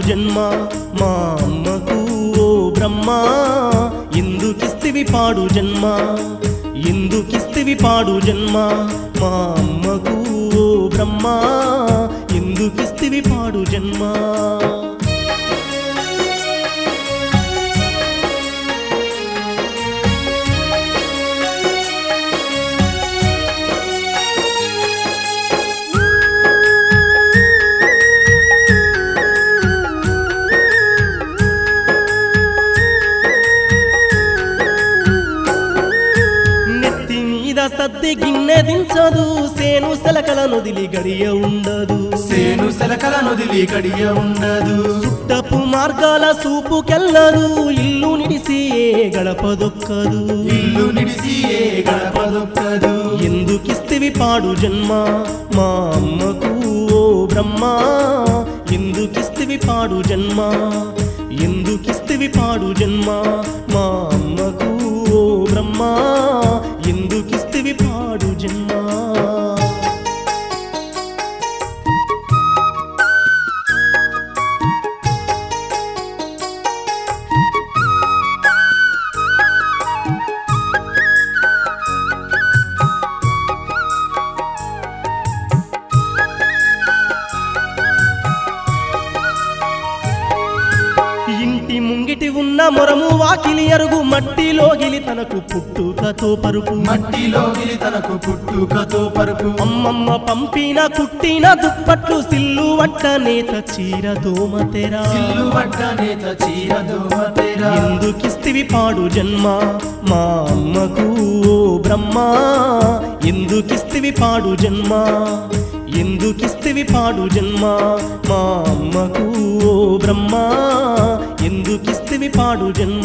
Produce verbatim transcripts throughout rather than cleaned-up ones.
జన్మ మా అమ్మకు ఓ బ్రహ్మ ఎందుకిస్తివి పాడు జన్మ ఎందుకిస్తివి పాడు జన్మ మా అమ్మకు ఓ బ్రహ్మ ఎందుకిస్తివి పాడు జన్మ సద్ది గిన్నె దించదు సేను సెలకల నొదిలి గడియ ఉండదు సేను సెలకల నొదిలి గడియ ఉండదు సుట్టపు మార్గాల సూపుకెళ్ళదు ఇల్లు నిడిసి ఏ గడపదొక్కదు ఇల్లు నిడిసి ఏ గడపదొక్కదు ఎందుకిస్తివి పాడు జన్మ మా అమ్మకు ఓ బ్రహ్మ ఎందుకిస్తివి పాడు జన్మ ఎందుకిస్తివి పాడు జన్మ మా అమ్మకు ఓ బ్రహ్మ ఎందుకిస్తివి పాడు జన్మ ఇంటి ముంగిటి ఉన్న మొరము వాకిలి అరుగు మట్టిలోగిలి తనకు పుట్టుకతో పరుపు మట్టిలోగిలి తనకు పుట్టుకతో పరుపు అమ్మమ్మ పంపిన కుట్టిన దుప్పట్లు సిల్లు వట్ట నేత చీర దోమతెరా సిల్లు వట్ట నేత చీర దోమతెరా ఎందుకిస్తివి పాడు జన్మ మా అమ్మకు ఓ బ్రహ్మ ఎందుకిస్తివి పాడు జన్మ ఎందుకిస్తివి పాడు జన్మ మా అమ్మకు ఓ బ్రహ్మ ఎందుకిస్తివి పాడు జన్మ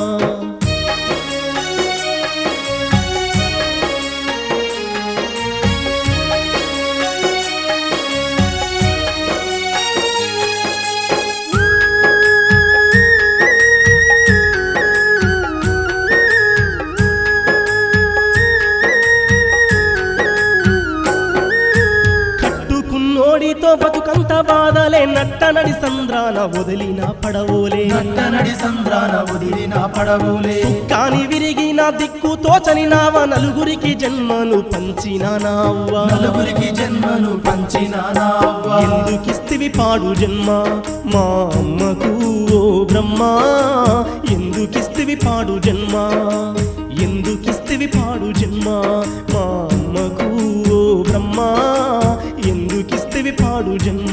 నోడితో బతుకంత బాధలే నట్ట నడి సంద్రాన వదిలిన పడవోలే నట్ట నడి సంద్రాన వదిలిన పడవోలే కాని విరిగిన దిక్కు తోచని నావ నలుగురికి జన్మను పంచిన నావ్వ నలుగురికి జన్మను పంచిన నావ్వ ఎందుకిస్తివి పాడు జన్మ మా అమ్మకు ఓ బ్రహ్మ ఎందుకిస్తివి పాడు జన్మ ఎందుకిస్తివి పాడు జన్మ మా అమ్మకు ఓ బ్రహ్మ ఎందుకిస్తివి పాడు జన్మ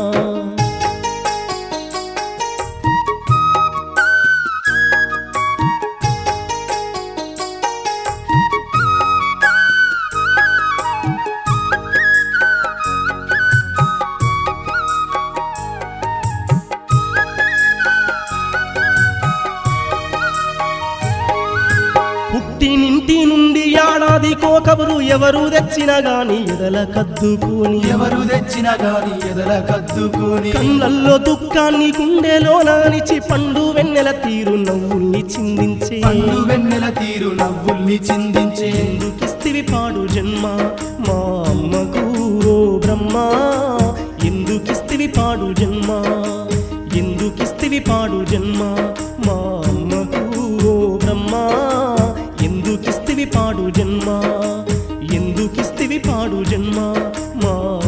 పుట్టినింటి నుండి ఏడాది కోకబురు ఎవరు తెచ్చినా గాని ఎదల కద్దుకొని ఎవరు తెచ్చినా గాని ఎదల కద్దుకొని కళ్ళల్లో దుఃఖాన్ని గుండెలో నానిచి పండు వెన్నెల తీరు నవ్వుల్ని చిందించే పండు వెన్నెల తీరు నవ్వుల్ని చిందించే ఎందుకిస్తివి పాడు జన్మ మా అమ్మకు ఓ బ్రహ్మ ఎందుకిస్తివి పాడు జన్మ ఎందుకిస్తివి పాడు జన్మ మా అమ్మకు ఓ బ్రహ్మ ఎందుకిస్తివి పాడు జన్మ ఎందుకిస్తివి పాడు జన్మ మా